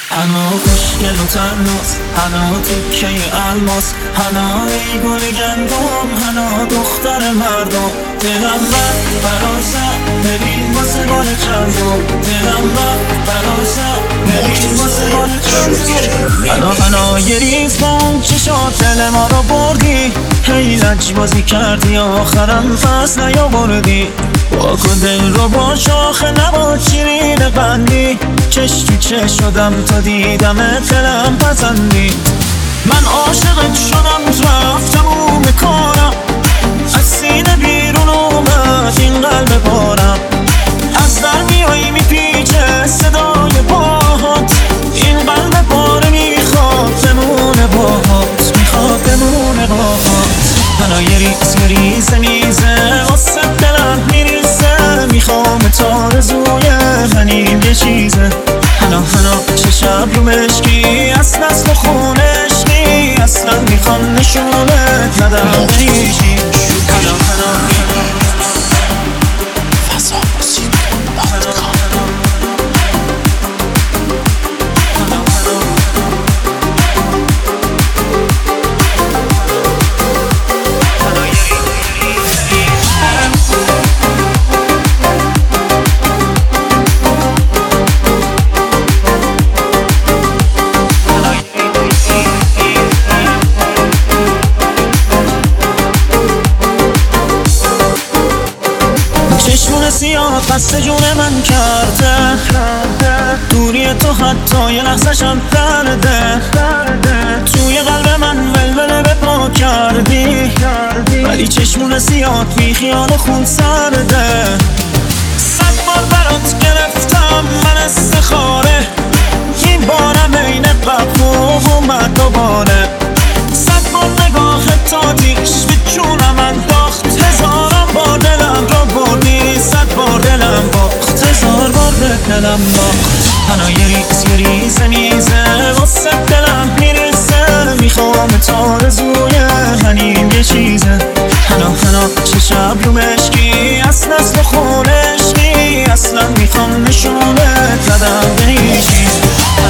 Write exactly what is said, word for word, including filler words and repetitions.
هنا خوشگل و تناس، هنا تکه الماس، هنا ای گل گندم، هنا دختر مردم. دلم رفت برازم ببین واسه بار چندم، دلم رفت برازم ببین واسه بار چندم. هنا هنا یه ریز با اون چشات دل ما رو بردی، هی لج بازی کردی آخرم پس نیاوردی. واکن دل رو با شاخه نبا شیرین قندی، چش تو چش شدم تا دیدم دلم پسندی. من عاشقت شدم رفتم اون کارم، از سینه بیرون اومد این قلب بارم. از در میایی میپیچه صدای پاهات، این قلب باره میخواد بمونه باهات، میخواد بمونه باهات. هنا یه ریز یه ریزه میزه واسه دلم میریزه، میخوام تا رزوی منیم یه چیزه. هنا هنا چه شب رو مشکی اصل اصل خونش نی، اصلا میخوام نشونت ندم بریشی. هنا هنا فضا موسیقی دات کام. چشمون سیاه قصد جون من کرده، دوری تو حتی یه لحظه‌شم درده. توی قلب من ولوله به پا کردی، ولی چشمون سیاه بی خیال خون سرده. صد بار برات گرفتم من استخاره، این بارم این قبول اومد دوباره. صد بار نگاه تا دیش به جونم انداخت، هزارم بار دلم را بردی، صد بار دلم باخت، هزار بار دلم باخت. هنا یه ریز یه ریزه میزه واسه دلم میرسه، میخوام تا رزوی منیم یه چیزه. هنا هنا چه شب رو مشکی اصل اصل خونش نی، اصلا میخوام نشونت ندم بریشی.